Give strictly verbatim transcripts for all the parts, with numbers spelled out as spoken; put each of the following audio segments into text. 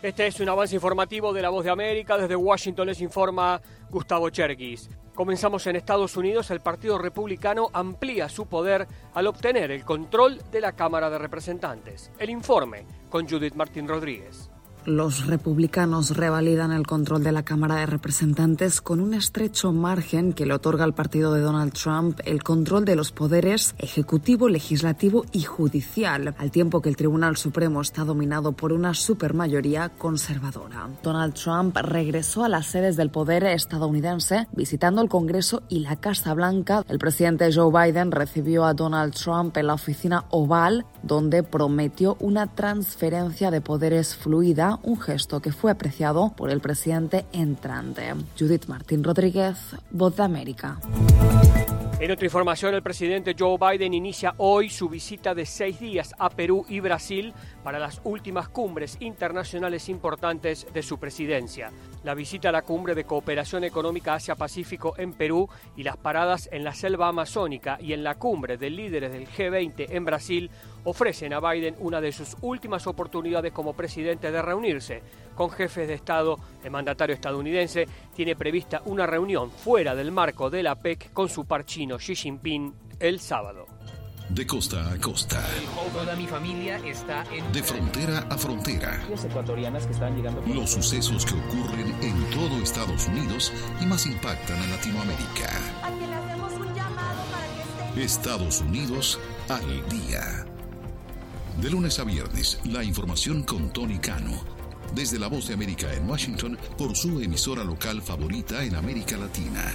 Este es un avance informativo de La Voz de América. Desde Washington les informa Gustavo Cherkis. Comenzamos en Estados Unidos. El Partido Republicano amplía su poder al obtener el control de la Cámara de Representantes. El informe con Judith Martín Rodríguez. Los republicanos revalidan el control de la Cámara de Representantes con un estrecho margen que le otorga al partido de Donald Trump el control de los poderes ejecutivo, legislativo y judicial, al tiempo que el Tribunal Supremo está dominado por una supermayoría conservadora. Donald Trump regresó a las sedes del poder estadounidense visitando el Congreso y la Casa Blanca. El presidente Joe Biden recibió a Donald Trump en la oficina Oval, donde prometió una transferencia de poderes fluida, un gesto que fue apreciado por el presidente entrante. Judith Martín Rodríguez, Voz de América. En otra información, el presidente Joe Biden inicia hoy su visita de seis días a Perú y Brasil para las últimas cumbres internacionales importantes de su presidencia. La visita a la Cumbre de Cooperación Económica Asia-Pacífico en Perú y las paradas en la selva amazónica y en la Cumbre de Líderes del G veinte en Brasil ofrecen a Biden una de sus últimas oportunidades como presidente de reunirse con jefes de Estado. El mandatario estadounidense tiene prevista una reunión fuera del marco de la P E C con su par chino Xi Jinping el sábado. De costa a costa. Toda mi familia está en... De frontera a frontera. Los ecuatorianas que están llegando... Los sucesos que ocurren en todo Estados Unidos y más impactan a Latinoamérica. A quien le hacemos un llamado para que esté... Estados Unidos al día. De lunes a viernes, la información con Tony Cano. Desde La Voz de América en Washington, por su emisora local favorita en América Latina.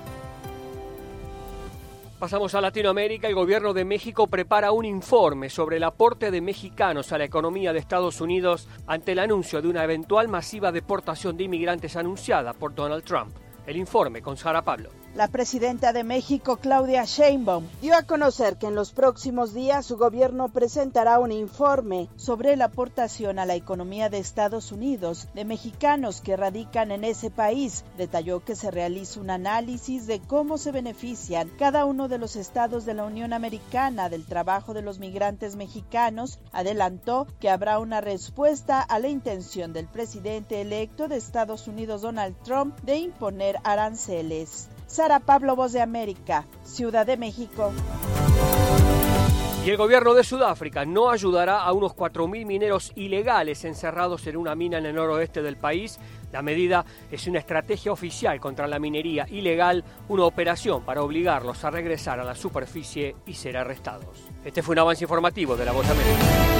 Pasamos a Latinoamérica. El gobierno de México prepara un informe sobre el aporte de mexicanos a la economía de Estados Unidos ante el anuncio de una eventual masiva deportación de inmigrantes anunciada por Donald Trump. El informe con Sara Pablo. La presidenta de México, Claudia Sheinbaum, dio a conocer que en los próximos días su gobierno presentará un informe sobre la aportación a la economía de Estados Unidos de mexicanos que radican en ese país. Detalló que se realiza un análisis de cómo se benefician cada uno de los estados de la Unión Americana del trabajo de los migrantes mexicanos. Adelantó que habrá una respuesta a la intención del presidente electo de Estados Unidos, Donald Trump, de imponer aranceles. Sara Pablo, Voz de América, Ciudad de México. Y el gobierno de Sudáfrica no ayudará a unos cuatro mil mineros ilegales encerrados en una mina en el noroeste del país. La medida es una estrategia oficial contra la minería ilegal, una operación para obligarlos a regresar a la superficie y ser arrestados. Este fue un avance informativo de La Voz de América.